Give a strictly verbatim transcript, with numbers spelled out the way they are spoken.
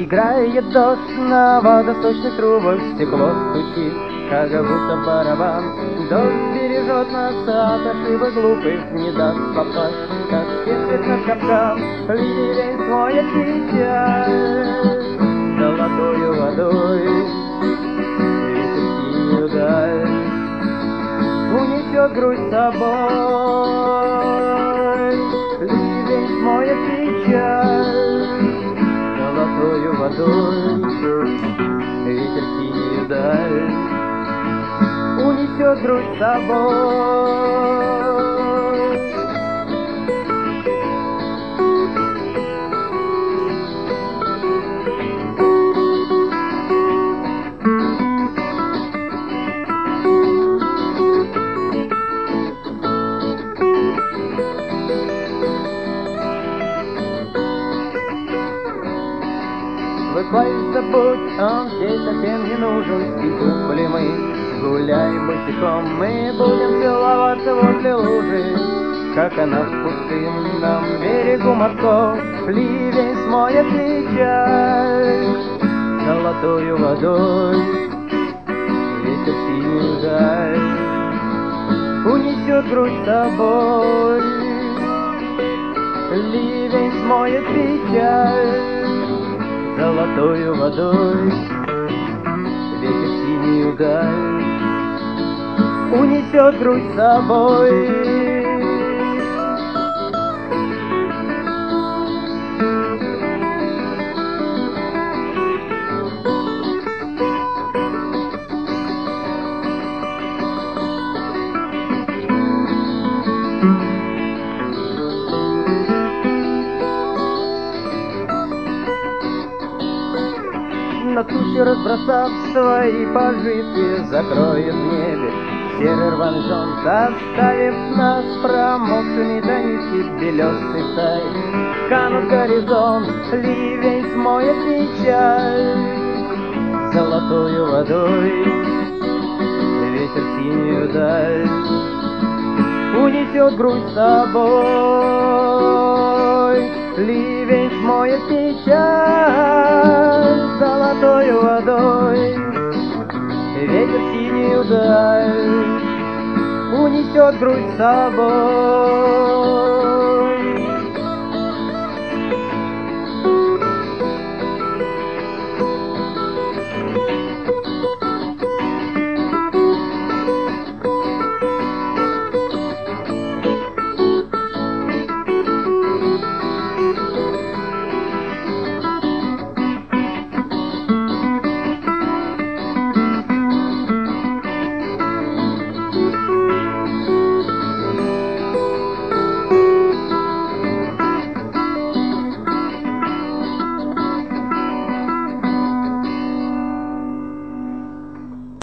Играет дождь на водосточных трубах, стекло стучит, как будто барабан. Дождь бережет нас от ошибок глупых, не даст попасть, как спешит на капкан. Ливень смоет печаль золотою водой, ветер синюю даль унесет грусть с собой. Ливень смоет печаль золотою водой, ветер синюю даль унесет грусть с собой. Выплавится путь, он здесь совсем не нужен. И купли мы, гуляем босиком, мы будем целоваться возле лужи, как она в пустынном берегу морском. Ливень смоет печаль золотою водой, ветер синюю даль унесет грусть с собой. Ливень смоет печаль золотою водой, ветер синюю даль унесет грусть с собой. На тучи разбросав свои пожитки, закроет в небе серый рваный зонт, оставив нас промокшими до нитки. Белесый стай канут горизонт, ливень смоет печаль золотою водой, ветер синюю даль унесет грусть с собой. Ливень смоет печаль золотою водой, ветер синюю даль унесет грусть с собой.